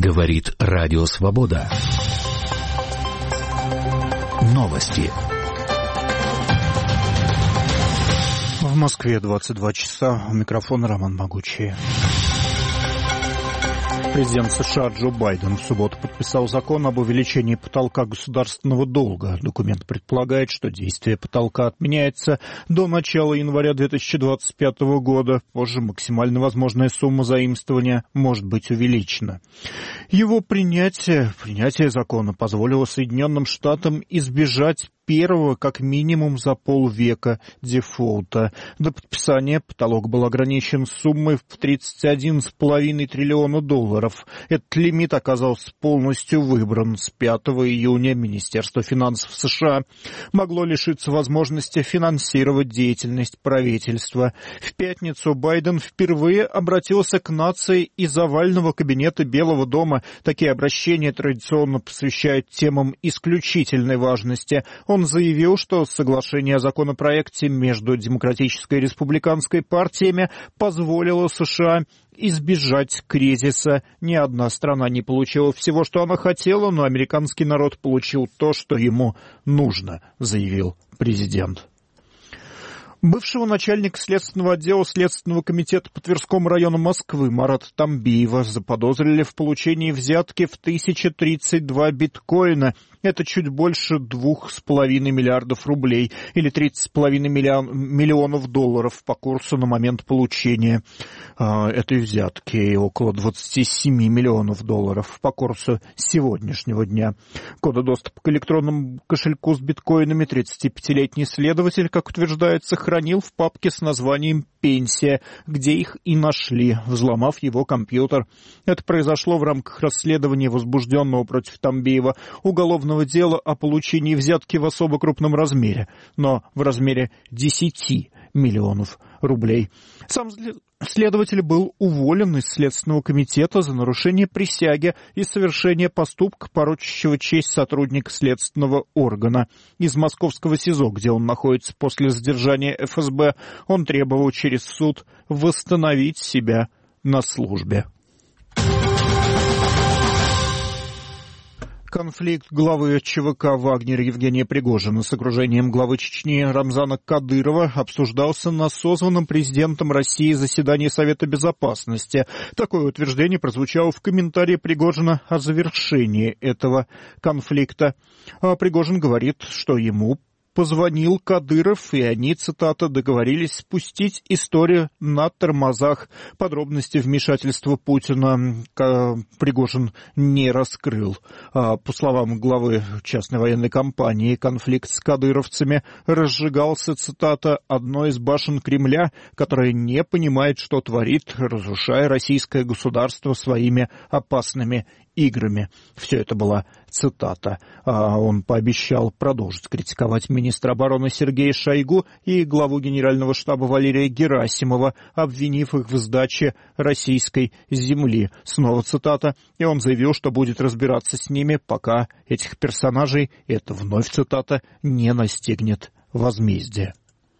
Говорит Радио Свобода. Новости. В Москве 22 часа. У микрофона Роман Могучий. Президент США Джо Байден в субботу подписал закон об увеличении потолка государственного долга. Документ предполагает, что действие потолка отменяется до начала января 2025 года. Позже максимально возможная сумма заимствования может быть увеличена. Его принятие закона позволило Соединенным Штатам избежать первого, как минимум, за полвека дефолта. До подписания потолок был ограничен суммой в $31,5 триллиона. Этот лимит оказался полностью выбран. С 5 июня Министерство финансов США могло лишиться возможности финансировать деятельность правительства. В пятницу Байден впервые обратился к нации из овального кабинета Белого дома. Такие обращения традиционно посвящают темам исключительной важности. Он заявил, что соглашение о законопроекте между Демократической и Республиканской партиями позволило США избежать кризиса. Ни одна страна не получила всего, что она хотела, но американский народ получил то, что ему нужно, заявил президент. Бывшего начальника следственного отдела Следственного комитета по Тверскому району Москвы Марата Тамбиева заподозрили в получении взятки в 1032 биткоина. Это чуть больше 2,5 миллиардов рублей или 30,5 миллионов долларов по курсу на момент получения этой взятки и около 27 миллионов долларов по курсу сегодняшнего дня. Коды доступа к электронному кошельку с биткоинами 35-летний следователь, как утверждается, хранил в папке с названием «Пенсия», где их и нашли, взломав его компьютер. Это произошло в рамках расследования возбужденного против Тамбиева уголовного дела о получении взятки в особо крупном размере, но в размере 10 миллионов рублей. Сам следователь был уволен из Следственного комитета за нарушение присяги и совершение поступка, порочащего честь сотрудника следственного органа. Из московского СИЗО, где он находится после задержания ФСБ, он требовал через суд восстановить себя на службе. Конфликт главы ЧВК «Вагнер» Евгения Пригожина с окружением главы Чечни Рамзана Кадырова обсуждался на созванном президентом России заседании Совета Безопасности. Такое утверждение прозвучало в комментарии Пригожина о завершении этого конфликта. Пригожин говорит, что ему позвонил Кадыров, и они, цитата, договорились спустить историю на тормозах. Подробности вмешательства Путина Пригожин не раскрыл. По словам главы частной военной компании, конфликт с кадыровцами разжигался, цитата, одной из башен Кремля, которая не понимает, что творит, разрушая российское государство своими опасными играми. Все это была цитата. Он пообещал продолжить критиковать министра обороны Сергея Шойгу и главу Генерального штаба Валерия Герасимова, обвинив их в сдаче российской земли. Снова цитата. И он заявил, что будет разбираться с ними, пока этих персонажей, это вновь цитата, не настигнет возмездие.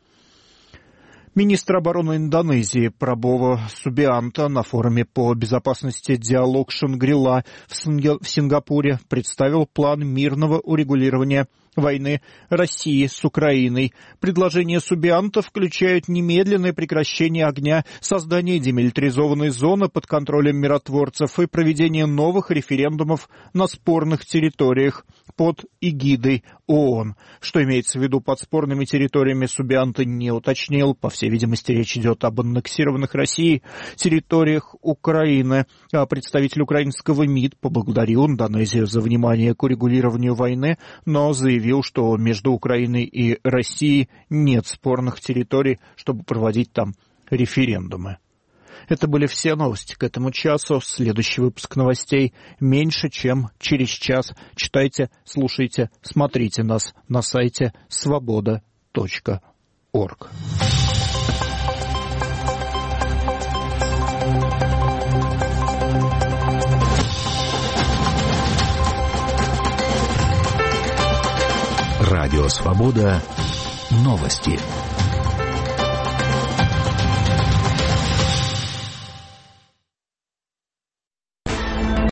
Министр обороны Индонезии Прабово Субианто на форуме по безопасности «Диалог Шангри-Ла» в Сингапуре представил план мирного урегулирования войны России с Украиной. Предложения Субианто включают немедленное прекращение огня, создание демилитаризованной зоны под контролем миротворцев и проведение новых референдумов на спорных территориях под эгидой ООН. Что имеется в виду под спорными территориями, Субианто не уточнил. По всей видимости, речь идет об аннексированных Россией территориях Украины. Представитель украинского МИД поблагодарил Индонезию за внимание к урегулированию войны, но заявил, что между Украиной и Россией нет спорных территорий, чтобы проводить там референдумы. Это были все новости к этому часу. Следующий выпуск новостей меньше, чем через час. Читайте, слушайте, смотрите нас на сайте svoboda.org. Радио «Свобода». Новости.